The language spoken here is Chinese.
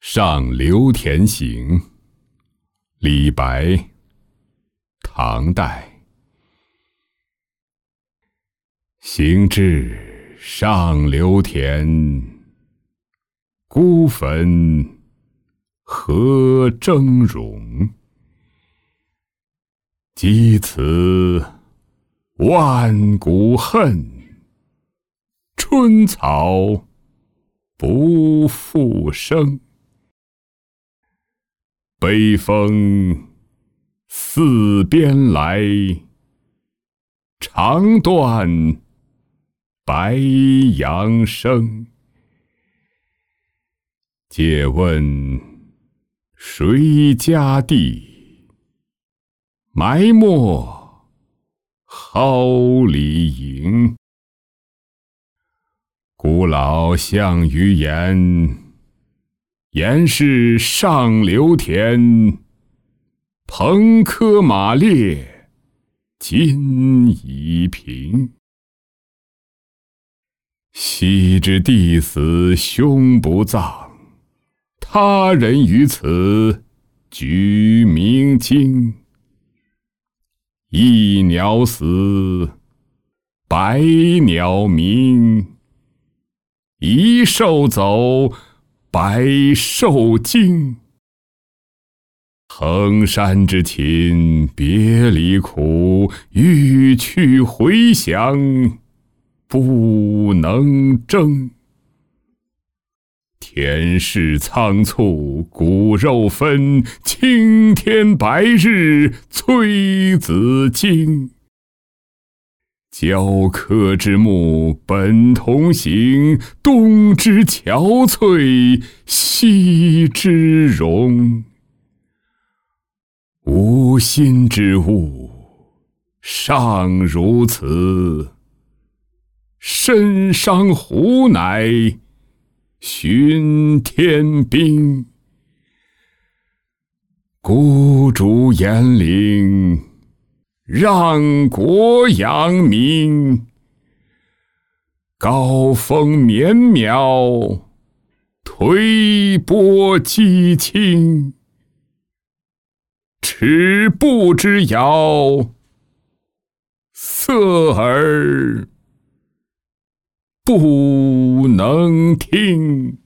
上流田行，李白，唐代。行至上流田，孤坟何峥嵘。积此万古恨，春草不复生。北风四边来，长断白杨声。借问谁家地，埋没蒿里营。古老项羽言，言是上流田，蓬柯马列今已平。昔之弟死兄不葬，他人于此举明经。一鸟死，百鸟鸣，一兽走，百兽惊。衡山之情，别离苦，欲去回响，不能争。天势仓促，骨肉分，青天白日催子惊。雕刻之木，本同行，东之憔悴，西之荣。无心之物，尚如此，身伤胡乃寻天兵。孤竹掩岭，让国养民。高风绵渺，推波击清。尺步之遥，塞耳不能听。